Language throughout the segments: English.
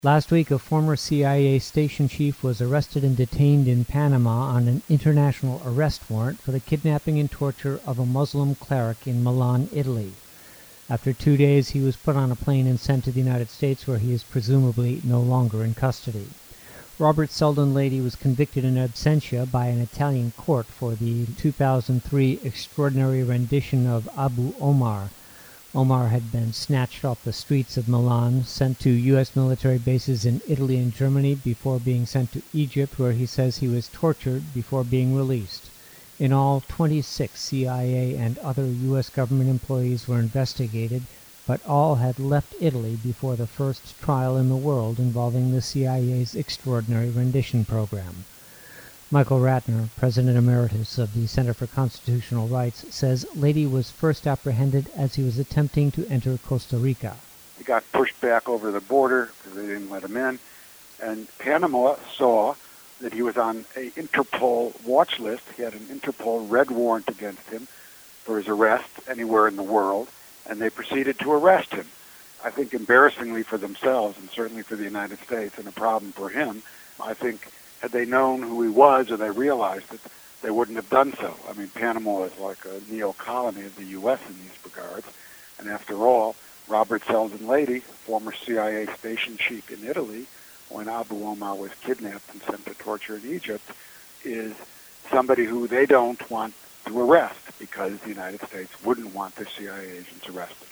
Last week, a former CIA station chief was arrested and detained in Panama on an international arrest warrant for the kidnapping and torture of a Muslim cleric in Milan, Italy. After 2 days, he was put on a plane and sent to the United States, where he is presumably no longer in custody. Robert Selden Lady was convicted in absentia by an Italian court for the 2003 extraordinary rendition of Abu Omar. Omar had been snatched off the streets of Milan, sent to U.S. military bases in Italy and Germany before being sent to Egypt, where he says he was tortured before being released. In all, 26 CIA and other U.S. government employees were investigated, but all had left Italy before the first trial in the world involving the CIA's extraordinary rendition program. Michael Ratner, President Emeritus of the Center for Constitutional Rights, says Lady was first apprehended as he was attempting to enter Costa Rica. He got pushed back over the border because they didn't let him in, and Panama saw that he was on an Interpol watch list. He had an Interpol red warrant against him for his arrest anywhere in the world, and they proceeded to arrest him. I think embarrassingly for themselves and certainly for the United States, and a problem for him. I think had they known who he was or they realized it, they wouldn't have done so. I mean, Panama is like a neo-colony of the U.S. in these regards. And after all, Robert Selden Lady, former CIA station chief in Italy, when Abu Omar was kidnapped and sent to torture in Egypt, is somebody who they don't want to arrest because the United States wouldn't want the CIA agents arrested.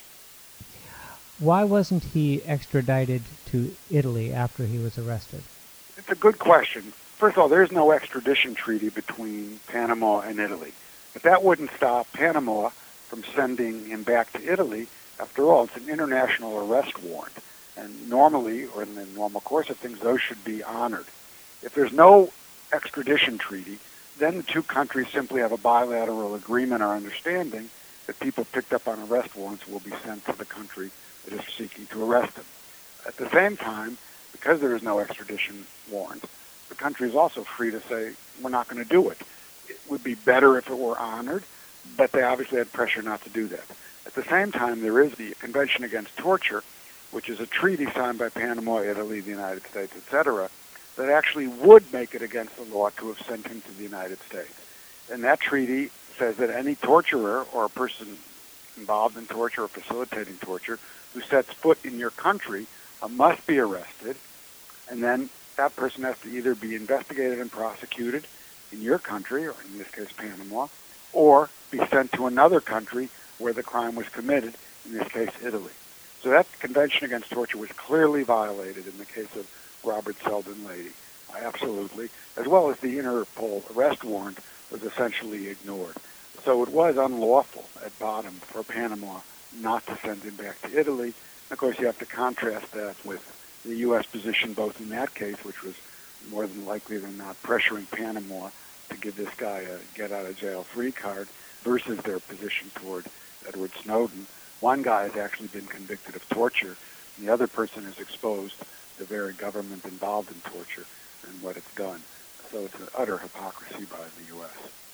Why wasn't he extradited to Italy after he was arrested? It's a good question. First of all, there's no extradition treaty between Panama and Italy. But that wouldn't stop Panama from sending him back to Italy. After all, it's an international arrest warrant. And normally, or in the normal course of things, those should be honored. If there's no extradition treaty, then the two countries simply have a bilateral agreement or understanding that people picked up on arrest warrants will be sent to the country that is seeking to arrest them. At the same time, because there is no extradition warrant, the country is also free to say, we're not going to do it. It would be better if it were honored, but they obviously had pressure not to do that. At the same time, there is the Convention Against Torture, which is a treaty signed by Panama, Italy, the United States, etc., that actually would make it against the law to have sent him to the United States. And that treaty says that any torturer or a person involved in torture or facilitating torture who sets foot in your country must be arrested, and then that person has to either be investigated and prosecuted in your country, or in this case Panama, or be sent to another country where the crime was committed, in this case Italy. So that Convention Against Torture was clearly violated in the case of Robert Selden Lady, absolutely, as well as the Interpol arrest warrant was essentially ignored. So it was unlawful at bottom for Panama not to send him back to Italy. Of course, you have to contrast that with the U.S. position both in that case, which was more than likely than not pressuring Panama to give this guy a get-out-of-jail-free card, versus their position toward Edward Snowden. One guy has actually been convicted of torture, and the other person has exposed the very government involved in torture and what it's done. So it's an utter hypocrisy by the U.S.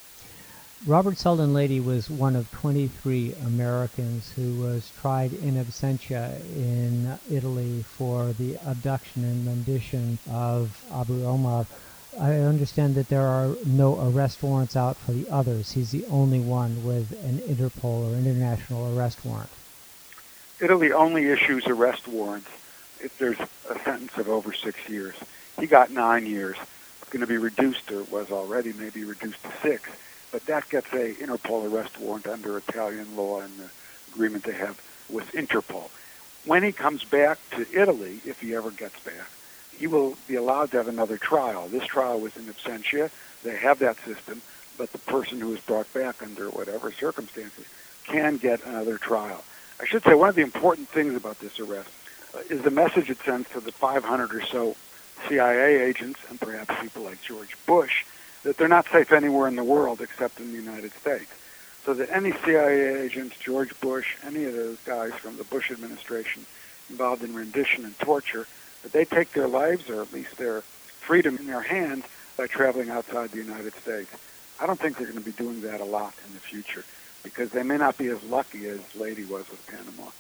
Robert Selden Lady was one of 23 Americans who was tried in absentia in Italy for the abduction and rendition of Abu Omar. I understand that there are no arrest warrants out for the others. He's the only one with an Interpol or international arrest warrant. Italy only issues arrest warrants if there's a sentence of over 6 years. He got 9 years. It's going to be reduced, or was already maybe reduced to 6. But that gets a Interpol arrest warrant under Italian law and the agreement they have with Interpol. When he comes back to Italy, if he ever gets back, he will be allowed to have another trial. This trial was in absentia. They have that system, but the person who is brought back under whatever circumstances can get another trial. I should say one of the important things about this arrest is the message it sends to the 500 or so CIA agents and perhaps people like George Bush that they're not safe anywhere in the world except in the United States. So that any CIA agents, George Bush, any of those guys from the Bush administration involved in rendition and torture, that they take their lives, or at least their freedom, in their hands by traveling outside the United States. I don't think they're going to be doing that a lot in the future, because they may not be as lucky as Lady was with Panama.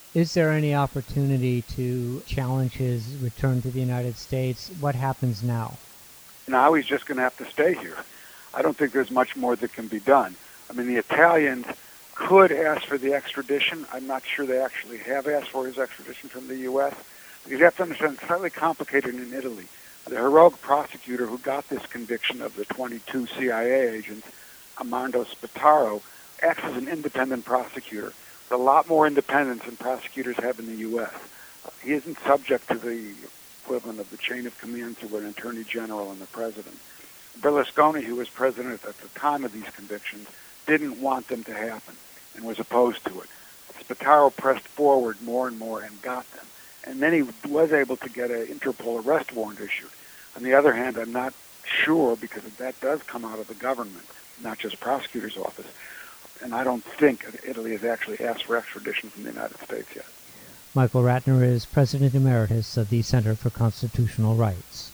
Is there any opportunity to challenge his return to the United States? What happens now? Now he's just going to have to stay here. I don't think there's much more that can be done. I mean, the Italians could ask for the extradition. I'm not sure they actually have asked for his extradition from the U.S. Because you have to understand, it's slightly complicated in Italy. The heroic prosecutor who got this conviction of the 22 CIA agents, Armando Spataro, acts as an independent prosecutor. With a lot more independence than prosecutors have in the U.S. He isn't subject to the equivalent of the chain of command to an attorney general and the president. Berlusconi, who was president at the time of these convictions, didn't want them to happen and was opposed to it. Spataro pressed forward more and more and got them. And then he was able to get an Interpol arrest warrant issued. On the other hand, I'm not sure, because that does come out of the government, not just prosecutor's office. And I don't think Italy has actually asked for extradition from the United States yet. Michael Ratner is President Emeritus of the Center for Constitutional Rights.